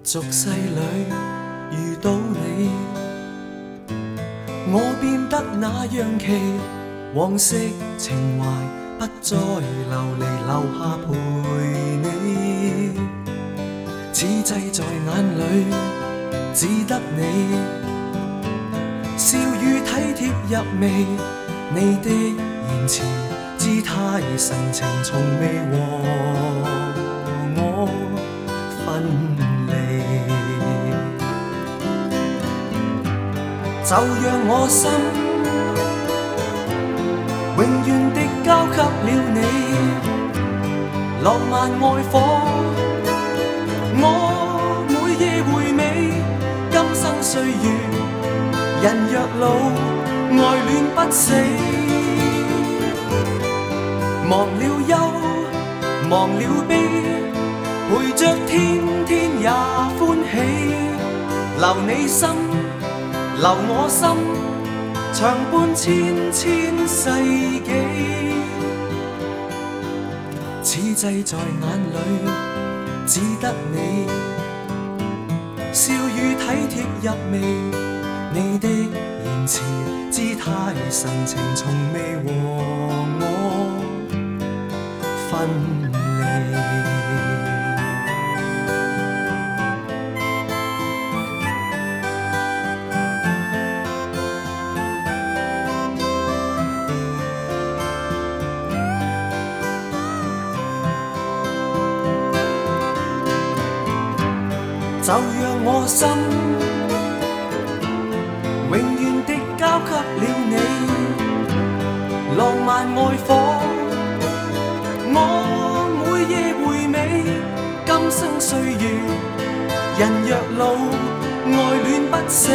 俗世里遇到你，我變得那樣奇，往昔情懷不再流離，留下陪你，此際在眼裏只得你，笑與體貼入微，你的言辭姿態神情從未和我分離，就讓我心永遠的交給了你，浪漫愛火，我每夜回味，今生歲月，人若老，愛戀不死，忘了憂，忘了悲，陪着天天也歡喜，留你心，留我心，長伴千千世紀，此際在眼裏只得你，笑與體貼入微，你的言辭姿態神情從未和我分離。就讓我心永遠的交給了你，浪漫愛火，我每夜回味，今生歲月，人若老，愛戀不死，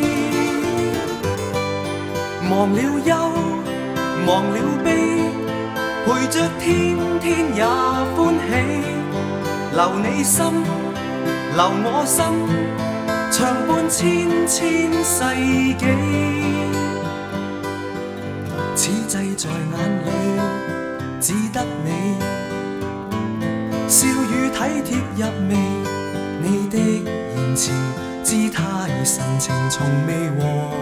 忘了憂，忘了悲，陪着天天也歡喜，留你心，留我心，長伴千千世紀，此際在眼裏只得你，笑與體貼入微，你的言辭姿態神情從未和